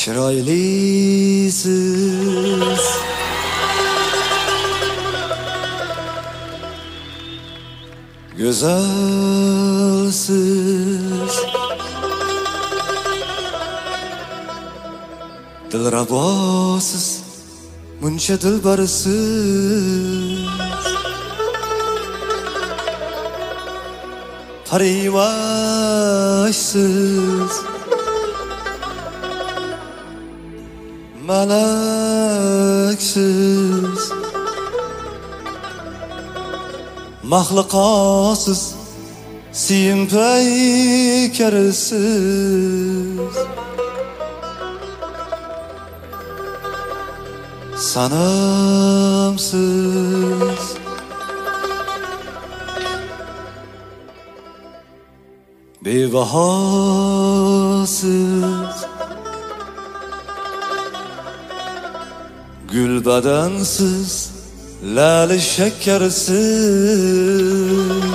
Chiroylisiz Güzelsiz Dilrabosiz Muncha dilbarsiz Parivashsiz Malaksiz Mahluqosiz Simpaykarsiz Sanamsiz Bevahosiz Gülbadansiz Lali şekersiz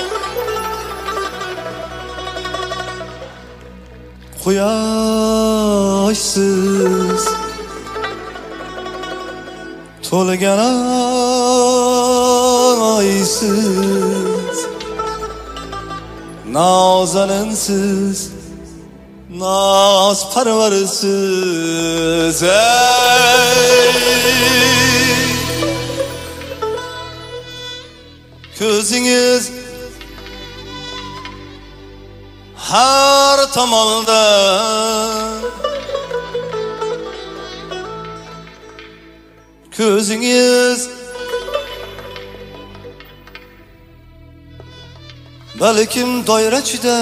Quyoshsiz To'lgan oysiz Nazaninsiz Naz parvarsiz Ko'zingiz har tomonda Ko'zingiz balkim doirachida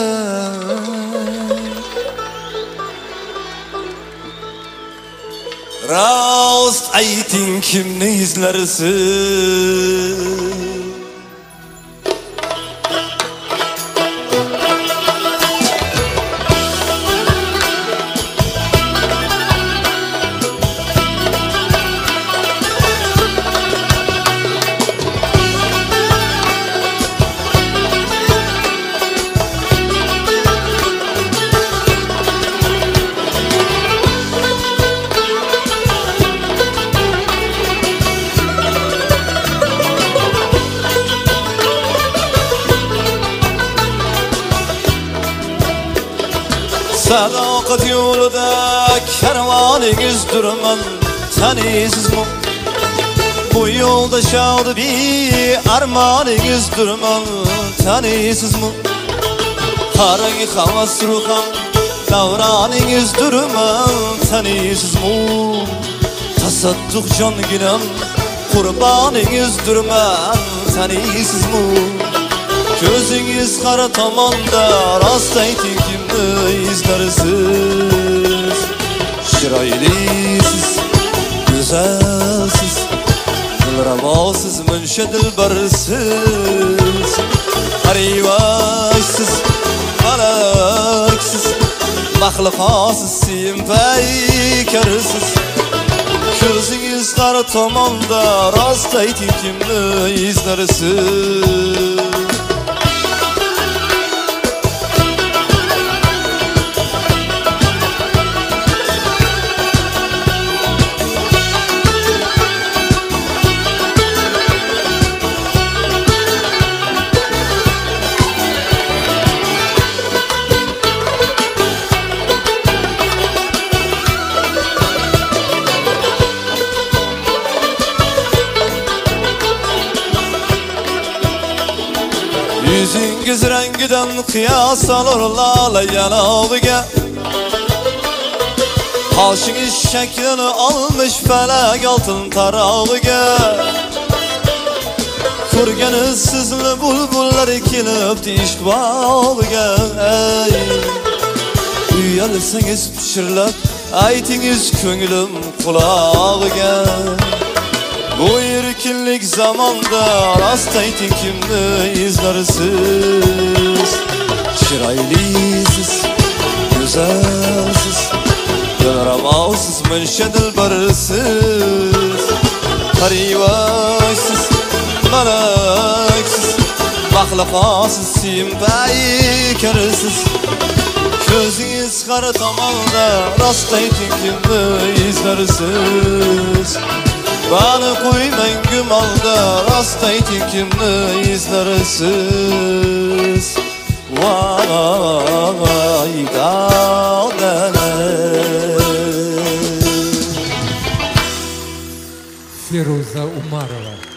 Rost ayting kimni izlarsiz Sadoqat yo'lida karvoningiz durman Tanıysizmi? Bu yo'lda shavdi bi armoningiz durman Tanıysizmi? Qarang havas ruham davroningiz durman Tanıysizmi? Tasadduq jonginam qurboningiz durman Tanıysizmi? Ko'zingiz qara tomonda rost ayting kimni izlarsiz Chiroylisiz Go'zalsiz Dilrabosiz Muncha dilbarsiz Parivashsiz Malaksiz Mahluqosiz Simpaykarsiz Ko'zingiz qara tomonda rost ayting kimni izlarsiz Yüzüngiz rengidan qiyos olur lala yanog'iga Qoshingiz shaklini olmuş falak oltin tarog'iga Ko'rganingiz sizli bulbullar kelibdi ishq bog'iga Uyalsangiz pishirlab aytingiz ko'nglim qulog'iga Bu erkinlik zamonda rost ayting kimni izlarsiz Chiroylisiz Go'zalsiz Dilrabosiz Muncha dilbarsiz Parivashsiz Malaksiz Mahluqosiz Simpaykarsiz Özünüz har tamamda rast ayting kimni izlarsiz Bana koymayın gümalda rast ayting kimni izlarsiz Vay dağdana Feruza Umarova.